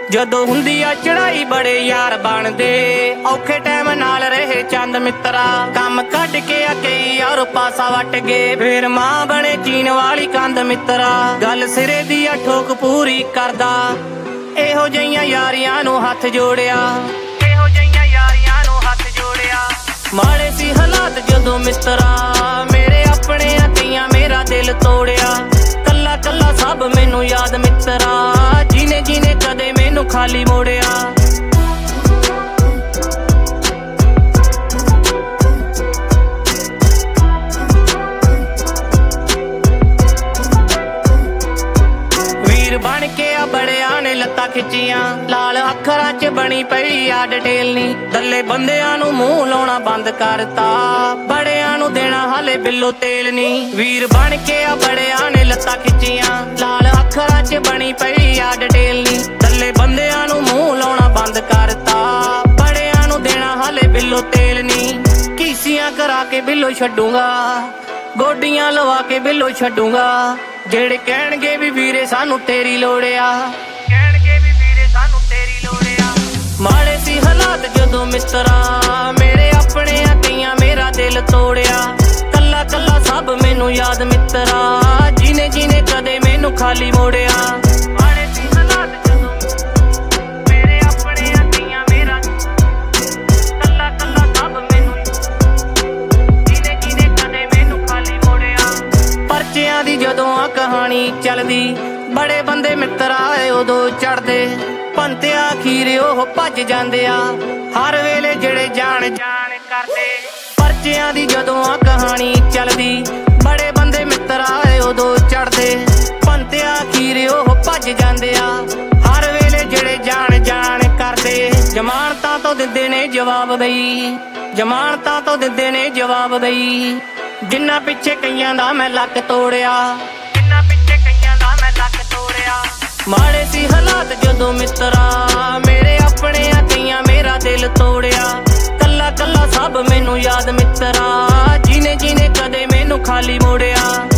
ਜਦੋਂ ਹੁੰਦੀ ਆ ਚੜਾਈ ਬੜੇ ਯਾਰ ਬਣਦੇ, ਔਖੇ ਟਾਈਮ ਨਾਲ ਰਹੇ ਚੰਦ ਮਿੱਤਰਾ। ਕੰਮ ਕੱਢ ਕੇ ਆ ਕਈ ਔਰ ਪਾਸਾ ਵੱਟ ਗਏ, ਫੇਰ ਮਾਂ ਬਣੇ ਚੀਨ ਵਾਲੀ ਕੰਧ ਮਿੱਤਰਾ। ਗੱਲ ਸਿਰੇ ਦੀ ਆ ਠੋਕ ਪੂਰੀ ਕਰਦਾ, ਇਹੋ ਜਿਹੀਆਂ ਯਾਰੀਆਂ ਨੂੰ ਹੱਥ ਜੋੜਿਆ, ਇਹੋ ਜਿਹੀਆਂ ਯਾਰੀਆਂ ਨੂੰ ਹੱਥ ਜੋੜਿਆ। ਮਾੜੇ ਸੀ ਹਾਲਾਤ ਜਦੋਂ ਮਿੱਤਰਾ, ਮੇਰੇ ਆਪਣੇ ਕਈਆਂ ਮੇਰਾ ਦਿਲ ਤੋੜਿਆ। ਕੱਲਾ ਕੱਲਾ ਸਭ ਮੈਨੂੰ ਯਾਦ ਮਿੱਤਰਾ, ਜਿਹਨੇ ਜਿਹਨੇ ਕਦੇ ਮੈਨੂੰ ਖਾਲੀ ਮੋੜਿਆ। ਵੀਰ ਬਣ ਕੇ ਆ ਬੜਿਆਂ ਨੇ ਲੱਤਾਂ ਖਿੱਚੀਆਂ, ਲਾਲ ਅੱਖਰਾਂ 'ਚ ਬਣੀ ਪਈ ਆ ਡਿਟੇਲ ਨੀ। ਦੱਲੇ ਬੰਦਿਆਂ ਨੂੰ ਮੂੰਹ ਲਾਉਣਾ ਬੰਦ ਕਰਤਾ, ਬੜਿਆਂ ਨੂੰ ਦੇਣਾ ਹਾਲੇ ਬਿੱਲੋ ਤੇਲ ਨੀ। ਵੀਰ ਬਣ ਕੇ ਆ ਬੜਿਆਂ ਨੇ ਲੱਤਾਂ ਖਿੱਚੀਆਂ, ਲਾਲ ਅੱਖਰਾਂ 'ਚ ਬਣੀ ਪਈ ਆ ਡਿਟੇਲ ਨੀ। ਦੱਲੇ ਬੰਦਿਆਂ ਨੂੰ ਮੂੰਹ ਲਾਉਣਾ ਬੰਦ ਕਰਤਾ, ਬੜਿਆਂ ਨੂੰ ਦੇਣਾ ਹਾਲੇ ਬਿੱਲੋ ਤੇਲ ਨੀ। ਕੀਸੀਆਂ ਕਰਾ ਕੇ ਬਿੱਲੋ ਛੱਡੂਗਾ, ਗੋਡੀਆਂ ਲਵਾ ਕੇ ਬਿੱਲੋ ਛੱਡੂਗਾ। ਜਿਹੜੇ ਕਹਿਣਗੇ ਵੀ ਵੀਰੇ ਸਾਨੂੰ ਤੇਰੀ ਲੋੜਿਆ, ਕਹਿਣਗੇ ਵੀ ਵੀਰੇ ਸਾਨੂੰ ਤੇਰੀ ਲੋੜਿਆ। ਮਾੜੇ ਸੀ ਹਾਲਾਤ ਜਦੋਂ ਮਿੱਤਰਾ, ਮੇਰੇ ਆਪਣੇ ਕਈਆਂ ਮੇਰਾ ਦਿਲ ਤੋੜਿਆ। ਕੱਲਾ ਕੱਲਾ ਸਭ ਮੈਨੂੰ ਯਾਦ ਮਿੱਤਰਾ, ਜਿਹਨੇ ਜਿਹਨੇ ਕਦੇ ਮੈਨੂੰ ਖਾਲੀ ਮੋੜਿਆ। ਮਾੜੇ ਸੀ ਹਾਲਾਤ ਜਦੋਂ ਮੇਰੇ ਆਪਣੇ ਕਈਆਂ ਮੇਰਾ, ਕੱਲਾ ਕੱਲਾ ਸਭ ਮੈਨੂੰ, ਜਿਹਨੇ ਜਿਹਨੇ ਕਦੇ ਮੈਨੂੰ ਖਾਲੀ ਮੋੜਿਆ। ਪਰਚਿਆਂ ਦੀ ਜਦੋਂ ਆ ਕਹਾਣੀ ਚੱਲਦੀ, ਬੜੇ ਬੰਦੇ ਮਿੱਤਰਾ ਉਦੋਂ ਚੜਦੇ। ਪੰਤਿਆ ਅਖੀਰ ਉਹ ਭੱਜ ਜਾਂਦੇ ਆ, ਹਰ ਵੇਲੇ ਜਿਹੜੇ ਜਾਣ ਜਾਣ ਕਰਦੇ। ਪਰਚਿਆਂ ਦੀ ਜਦੋਂ ਆ ਕਹਾਣੀ ਚੱਲਦੀ, ਬੜੇ ਬੰਦੇ ਮਿੱਤਰਾ ਉਦੋਂ ਚੜਦੇ। ਪੰਤਿਆ ਅਖੀਰ ਉਹ ਭੱਜ ਜਾਂਦੇ ਆ, ਹਰ ਵੇਲੇ ਜਿਹੜੇ ਜਾਣ ਜਾਣ ਕਰਦੇ। ਜ਼ਮਾਨਤਾਂ ਤੋਂ ਦਿੰਦੇ ਨੇ ਜਵਾਬ ਬਈ, ਜ਼ਮਾਨਤਾਂ ਤੋਂ ਦਿੰਦੇ ਨੇ ਜਵਾਬ ਬਈ। ਜਿੰਨਾ ਪਿੱਛੇ ਕਈਆਂ ਦਾ ਮੈਂ ਲੱਕ ਤੋੜਿਆ, ਜਿੰਨਾ ਪਿੱਛੇ ਕਈਆਂ ਦਾ ਮੈਂ ਲੱਕ ਤੋੜਿਆ। ਮਾੜੇ ਸੀ ਹਾਲਾਤ ਜਦੋਂ ਮਿੱਤਰਾ, ਮੇਰੇ ਆਪਣੇ ਕਈਆਂ ਮੇਰਾ ਦਿਲ ਤੋੜਿਆ। ਕੱਲਾ ਕੱਲਾ ਸਭ ਮੈਨੂੰ ਯਾਦ ਮਿੱਤਰਾ, ਜਿਹਨੇ ਜਿਹਨੇ ਕਦੇ ਮੈਨੂੰ ਖਾਲੀ ਮੋੜਿਆ।